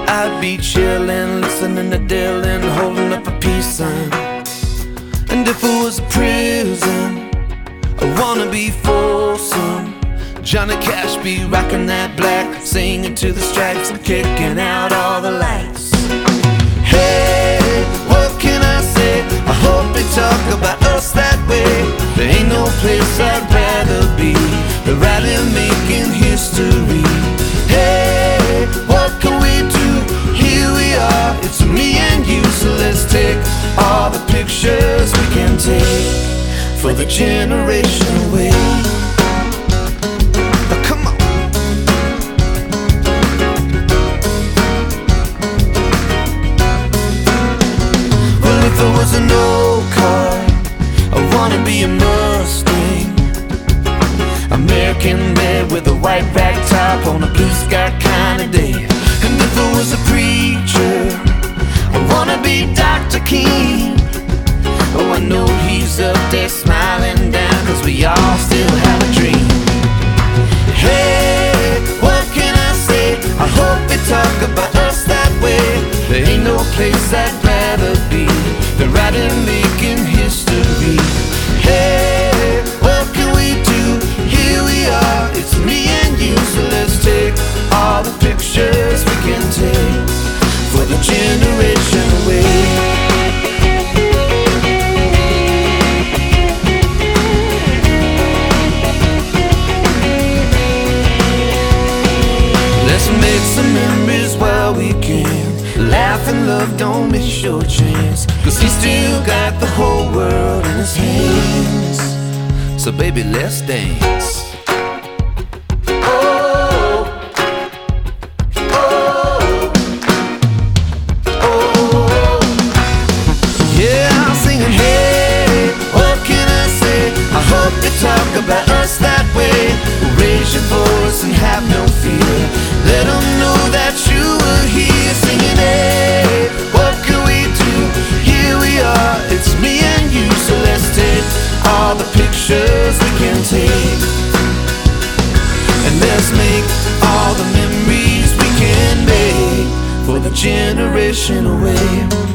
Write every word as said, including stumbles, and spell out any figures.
I'd be chillin', listening to Dylan, holding up a peace sign. And if it was a prison, I wanna be Folsom. Johnny Cash be rocking that black, singing to the stripes and kicking out all the lights. Hey, what can I say? I hope they talk about us that way. There ain't no place I'd rather be than right in making history. Hey, what can we do? Here we are, it's me and you. So let's take all the pictures we can take for the generation away. If there was an old car, I wanna be a Mustang, American made with a white rag top on a blue sky kind of day. And if there was a preacher, I wanna be Doctor King. Oh, I know he's up there smiling down, 'cause we all still have a dream. Hey, what can I say? I hope they talk about us that way. There ain't no place I'd rather be than right in making history. Hey, what can we do? Here we are, it's me and you. So let's take all the pictures we can take for the generation away. Let's make some memories while we can. Laugh and love, don't miss your chance, 'cause he still got the whole world in his hands. So baby, let's dance. Oh, oh, oh. Yeah, I'm singing, hey, what can I say? I hope they talk about us that way. Raise your voice and have no fear. Let them know that you were here singing, hey, what can we do? Here we are, it's me and you. So let's take all the pictures we can take, and let's make all the memories we can make for the generation away.